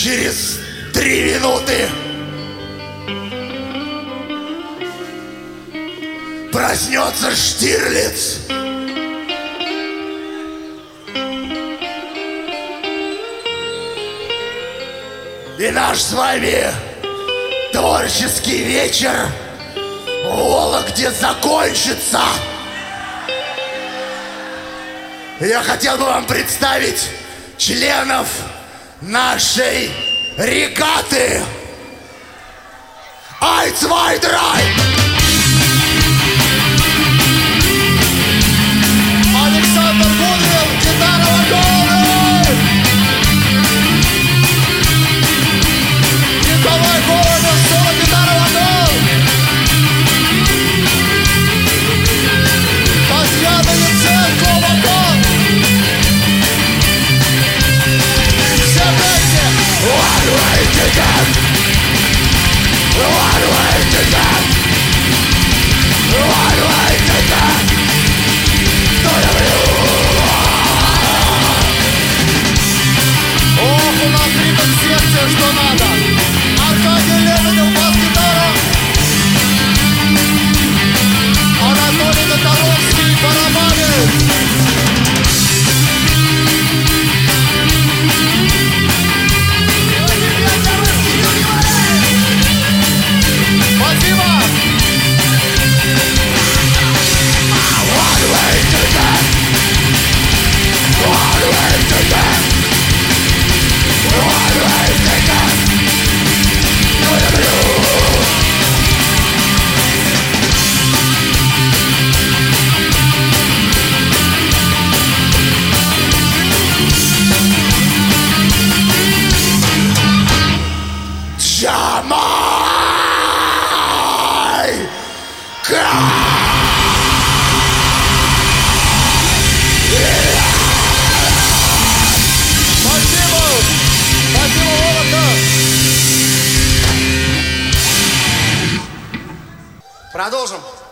Через 3 минуты проснется Штирлиц. И наш с вами творческий вечер в Вологде закончится. Я хотел бы вам представить членов нашей регаты. Eins, zwei, drei! Александр Гудвин, гитара вокалы! Николай Голубев, соло, гитара вокал! Татьяна Яценко, вокал! Все вместе! One way ticket! One way ticket! One way ticket! Ох, у нас ритм-секция, что надо! Аркадий Лебедев, бас-гитара! Анатолий Татаровский, барабаны! Спасибо! One way ticket! One way ticket! One way ticket! Продолжим.